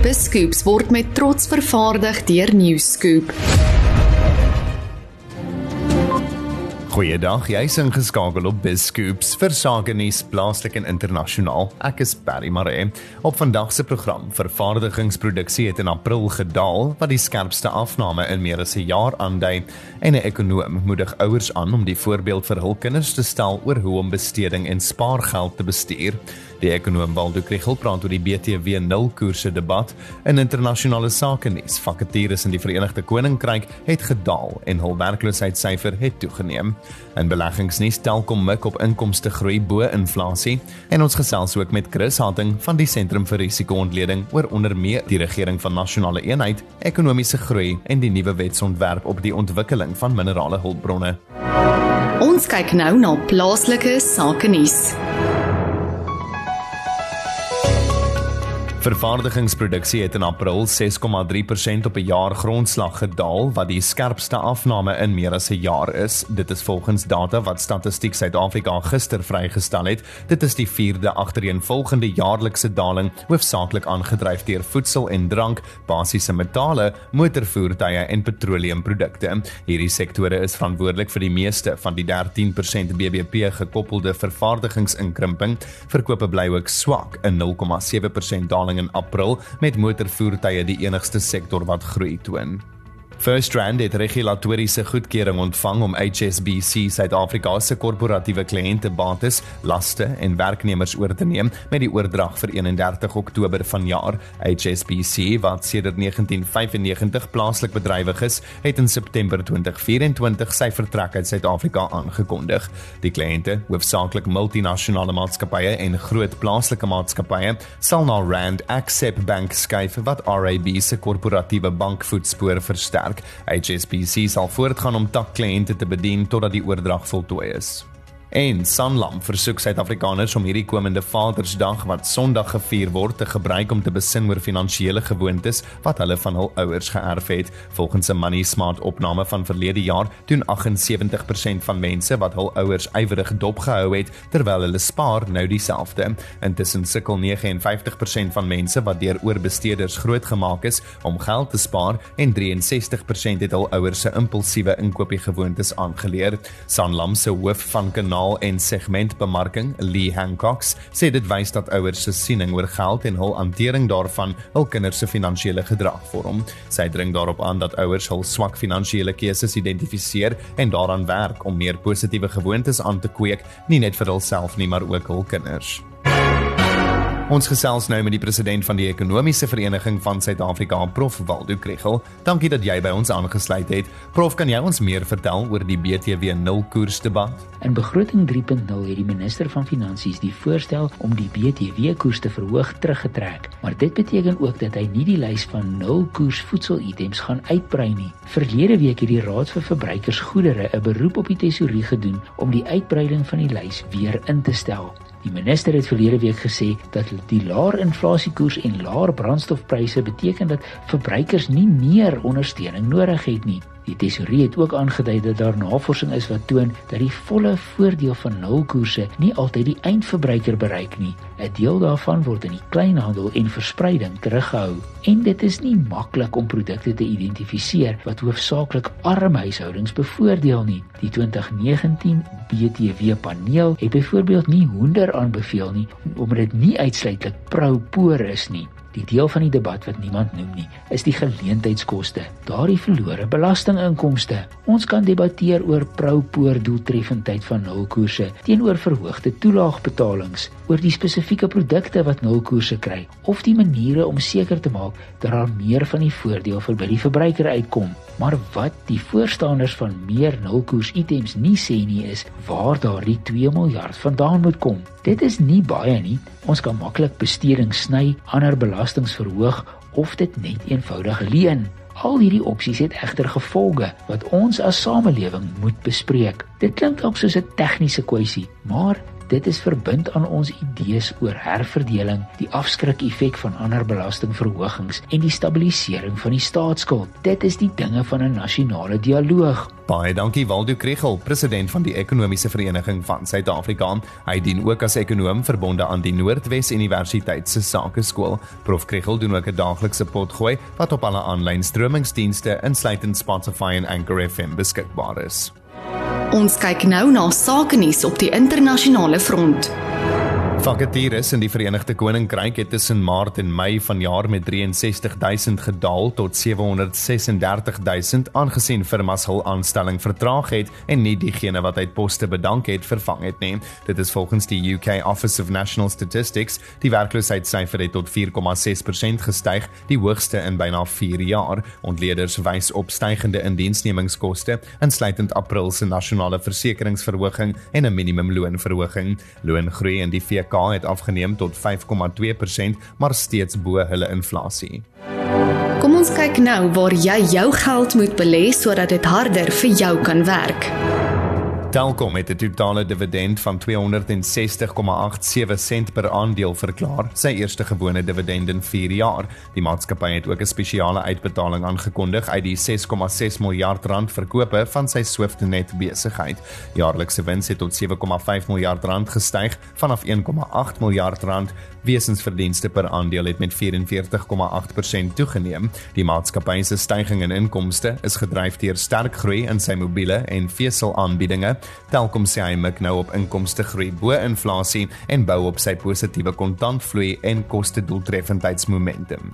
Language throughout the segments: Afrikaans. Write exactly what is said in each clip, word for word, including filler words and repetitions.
BizScoops word met trots vervaardig deur Newscoop. Goeiedag, jy is ingeskakel op BizScoops vir sake nuus plaaslik en internasionaal. Ek is Barry Maree. Op vandag se program, vervaardigingsproduksie het in April gedaal, wat die skerpste afname in meer as 'n jaar aandui, en 'n ekonoom moedig ouers aan om die voorbeeld vir hul kinders te stel oor hoe om besteding en spaargeld te bestuur. Die ekonoom Waldo Krugel praat oor die B T W nulkoerse debat. In internasionale sake nuus, vakatures in die Verenigde Koninkryk het gedaal en hul werkloosheidssyfer het toegeneem. In beleggingsnuus, Telkom mik op inkomste groei bo inflasie, en ons gesels ook met Chris Hatting van die Sentrum vir Risiko-ontleding oor onder meer die regering van nasionale eenheid, ekonomiese groei en die nuwe wetsontwerp op die ontwikkeling van minerale hulpbronne. Ons kyk nou na plaaslike sake nuus. Vervaardigingsproduksie het in April ses komma drie persent op 'n jaar grondslag gedaal, wat die skerpste afname in meer as 'n jaar is. Dit is volgens data wat Statistiek Suid-Afrika gister vrygestel het. Dit is die vierde agtereenvolgende jaarlikse daling, hoofsaaklik aangedryf deur voedsel en drank, basiese metale, motorvoertuie en petroleumprodukte. Hierdie sektore is verantwoordelik vir die meeste van die dertien persent B B P gekoppelde vervaardigingsinkrimping. Verkope bly ook swak, 'n nul komma sewe persent daling in April, met motorvoertuie die enigste sektor wat groei toon. FirstRand het regulatoriese goedkeuring ontvang om H S B C Suid-Afrika se korporatiewe kliëntebates, laste en werknemers oor te neem met die oordrag vir eenendertig Oktober vanjaar. H S B C, wat sedert negentien vyfennegentig plaaslik bedrywig is, het in September twintig vyf-en-twintig sy vertrek uit Suid-Afrika aangekondig. Die kliënte, hoofsaaklik multinasjonale maatskappye en groot plaaslike maatskappye, sal na Rand Accept Bank skuif wat R A B se korporatiewe bankvoetspoor versterk. H S B C sal voortgaan om takkliënte te bedien totdat die oordrag voltooi is. En Sanlam versoek Suid-Afrikaners om hierdie komende Vadersdag wat Sondag gevier word te gebruik om te besin oor finansiële gewoontes wat hulle van hul ouers geërf het. Volgens 'n Money Smart opname van verlede jaar doen agt en sewentig persent van mense wat hul ouers ywerig dopgehou het terwyl hulle spaar nou dieselfde. Intussen sukkel nege en vyftig persent van mense wat deur oorbesteeders grootgemaak is om geld te spaar en drie en sestig persent het hul ouers se impulsiewe inkopiegewoontes aangeleer. Sanlam se hoof van kanaal en segmentbemarking, Lee Hancocks, sê dit wys dat ouers se siening oor geld en hul hantering daarvan hul kinders se finansiële gedrag vorm. Sy dring daarop aan dat ouers hul swak finansiële keuses identifiseer en daaraan werk om meer positiewe gewoontes aan te kweek, nie net vir hulself nie, maar ook hul kinders. Ons gesels nou met die president van die Ekonomiese Vereniging van Suid-Afrika, Prof Waldo Krugel. Dankie dat jy by ons aangesluit het. Prof, kan jy ons meer vertel oor die B T W nulkoers debat? In begroting drie punt nul het die minister van Finansies die voorstel om die B T W-koers te verhoog teruggetrek, maar dit beteken ook dat hy nie die lys van nulkoers voedselitems gaan uitbrei nie. Verlede week het die Raad vir Verbruikersgoedere 'n beroep op die tesourie gedoen om die uitbreiding van die lys weer in te stel. Die minister het verlede week gesê dat die laer inflasiekoers en laer brandstofpryse beteken dat verbruikers nie meer ondersteuning nodig het nie. Die tesourie het ook aangedui dat daar navorsing is wat toon dat die volle voordeel van nulkoerse nie altyd die eindverbruiker bereik nie. 'n Deel daarvan word in die kleinhandel en verspreiding teruggehou. En dit is nie maklik om produkte te identifiseer wat hoofsaaklik arm huishoudings bevoordeel nie. Die twintig negentien B T W-paneel het byvoorbeeld nie hoender aanbeveel nie, omdat dit nie uitsluitlik pro-poor is nie. Die deel van die debat wat niemand noem nie, is die geleentheidskoste, daardie verlore belastinginkomste. Ons kan debatteer oor pro-poor doeltreffendheid van nulkoerse teenoor verhoogde toelaagbetalings, oor die spesifieke produkte wat nulkoerse kry, of die maniere om seker te maak dat daar meer van die voordeel vir by die verbruiker uitkom. Maar wat die voorstanders van meer nulkoers items nie sê nie is waar daardie twee miljard vandaan moet kom. Dit is nie baie nie. Ons kan maklik besteding sny, ander belastings verhoog of dit net eenvoudig leen. Al hierdie opsies het egter gevolge wat ons as samelewing moet bespreek. Dit klink dalk soos 'n tegniese kwessie, maar Dit is verbind aan ons idees oor herverdeling, die afskrik-effek van ander belastingverhogings en die stabilisering van die staatsskuld. Dit is die dinge van 'n nasionale dialoog. Baie dankie Waldo Kregel, president van die Ekonomiese Vereniging van Suid-Afrika. Hy dien ook as ekonoom verbonde aan die Noordwes Universiteit se Sakeskool. Prof Kregel doen ook 'n daaglikse potgooi wat op alle aanlyn stromingsdienste insluitend Spotify en Anchor F M beskikbaar is. Ons kyk nou na sakenuus op die internasionale front. Vakatures in die Verenigde Koninkryk het tussen Maart en Mei vanjaar met ses drie ses duisend gedaal tot sewe honderd ses en dertig duisend, aangesien firmas hul aanstelling vertraag het en nie diegene wat uit poste bedank het vervang het nie. Dit is volgens die U K Office of National Statistics. Die werkloosheidssyfer het tot vier komma ses persent gestyg, die hoogste in byna vier jaar. Ontleeders wys op stygende indiensnemingskoste, insluitend April se nasionale versekeringsverhoging en 'n minimumloonverhoging. Loongroei in die V K het afgeneem tot vyf komma twee persent, maar steeds bo hulle inflasie. Kom ons kyk nou waar jy jou geld moet belê sodat dit harder vir jou kan werk. Telkom het 'n totale dividend van tweehonderdsestig komma agt sewe sent per aandeel verklaar, sy eerste gewone dividend in vier jaar. Die maatskappy het ook 'n spesiale uitbetaling aangekondig uit die ses komma ses miljard rand verkope van sy SwiftNet besigheid. Jaarlikse wins het tot sewe komma vyf miljard rand gestyg vanaf een komma agt miljard rand. Wesensverdienste per aandeel het met vyf en veertig komma agt persent toegeneem. Die maatskappy se stygings in inkomste is gedryf deur sterk groei in sy mobiele en veselaanbiedinge. Telkom sê hy mik nou op inkomste groei bo inflasie en bou op sy positiewe kontantvloei en koste-doeltreffendheidsmomentum.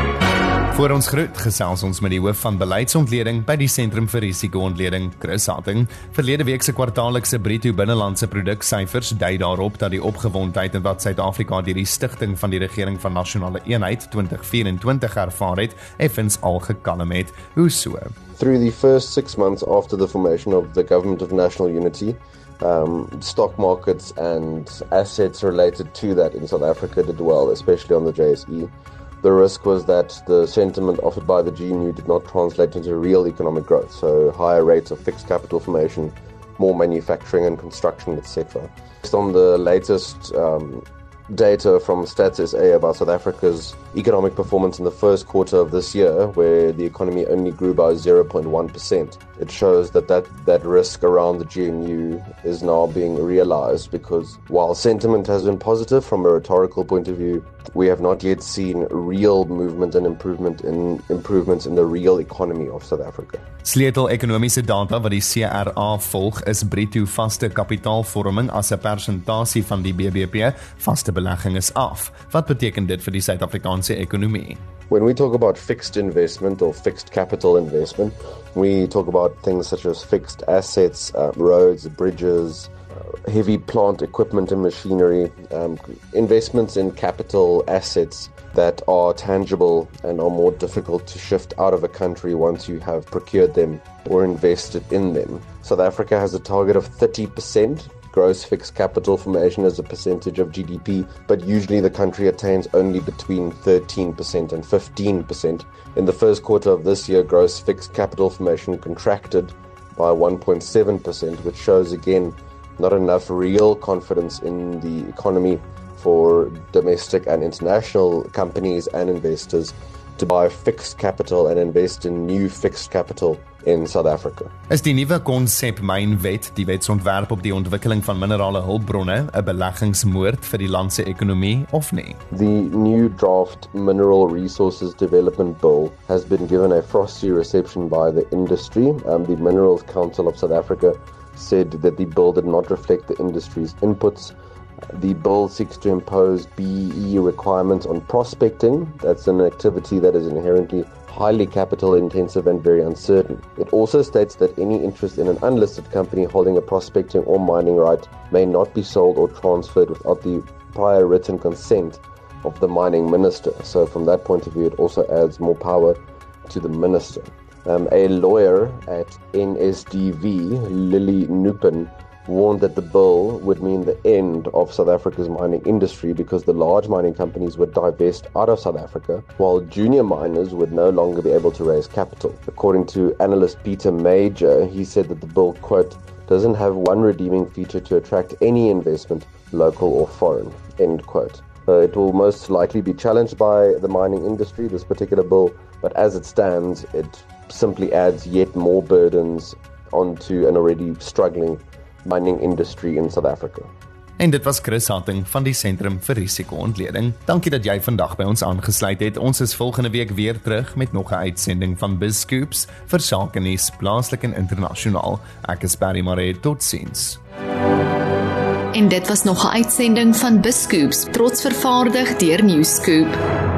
Voor ons groet gesels ons met die hoof van beleidsontleding by die Sentrum vir Risiko-ontleding, Chris Hatting. Verlede week se kwartaallikse bruto binnelandse produksyfers dui daarop dat die opgewondheid in wat Suid-Afrika deur die stigting van die regering van nasionale eenheid twintig vyf-en-twintig ervaar het, effens al gekalm het. Hoe so? Through the first six months after the formation of the Government of National Unity, um, stock markets and assets related to that in South Africa did well, especially on the J S E. The risk was that the sentiment offered by the G N U did not translate into real economic growth, so higher rates of fixed capital formation, more manufacturing and construction, et cetera. Based on the latest um, data from Stats S A about South Africa's economic performance in the first quarter of this year, where the economy only grew by zero point one percent. It shows that, that that risk around the G N U is now being realized, because while sentiment has been positive from a rhetorical point of view, we have not yet seen real movement and improvement in improvements in the real economy of South Africa. Sleutel ekonomiese data wat die C R A volg is bruto vaste kapitaalvorming as 'n persentasie van die B B P. Vaste belegging is af. Wat beteken dit vir die Suid-Afrikaanse ekonomie? When we talk about fixed investment or fixed capital investment, we talk about things such as fixed assets, uh, roads, bridges, uh, heavy plant equipment and machinery, um, investments in capital assets that are tangible and are more difficult to shift out of a country once you have procured them or invested in them. South Africa has a target of thirty percent gross fixed capital formation as a percentage of G D P, but usually the country attains only between thirteen percent and fifteen percent. In the first quarter of this year, gross fixed capital formation contracted by one point seven percent, which shows again not enough real confidence in the economy for domestic and international companies and investors to buy fixed capital and invest in new fixed capital in South Africa. Is die nuwe konsep mynwet, die wetsontwerp op die ontwikkeling van minerale hulpbronne, 'n beleggingsmoord vir die land se ekonomie of nie? The new draft Mineral Resources Development Bill has been given a frosty reception by the industry. Um, the Minerals Council of South Africa said that the bill did not reflect the industry's inputs. The bill seeks to impose B E E requirements on prospecting. That's an activity that is inherently highly capital intensive and very uncertain. It also states that any interest in an unlisted company holding a prospecting or mining right may not be sold or transferred without the prior written consent of the mining minister. So from that point of view, it also adds more power to the minister. Um, a lawyer at N S D V, Lily Nupin, warned that the bill would mean the end of South Africa's mining industry because the large mining companies would divest out of South Africa, while junior miners would no longer be able to raise capital. According to analyst Peter Major, he said that the bill, quote, doesn't have one redeeming feature to attract any investment, local or foreign, end quote. Uh, it will most likely be challenged by the mining industry, this particular bill, but as it stands, it simply adds yet more burdens onto an already struggling mining industry in South Africa. En dit was Chris Hatting van die Sentrum vir Risiko-Ontleding. Dankie dat jy vandag by ons aangesluit het. Ons is volgende week weer terug met nog 'n uitsending van BizScoops vir sake nuus plaaslik en internasionaal. Ek is Barry Maree, totsiens. En dit was nog 'n uitsending van BizScoops, trots vervaardig deur Newscoop.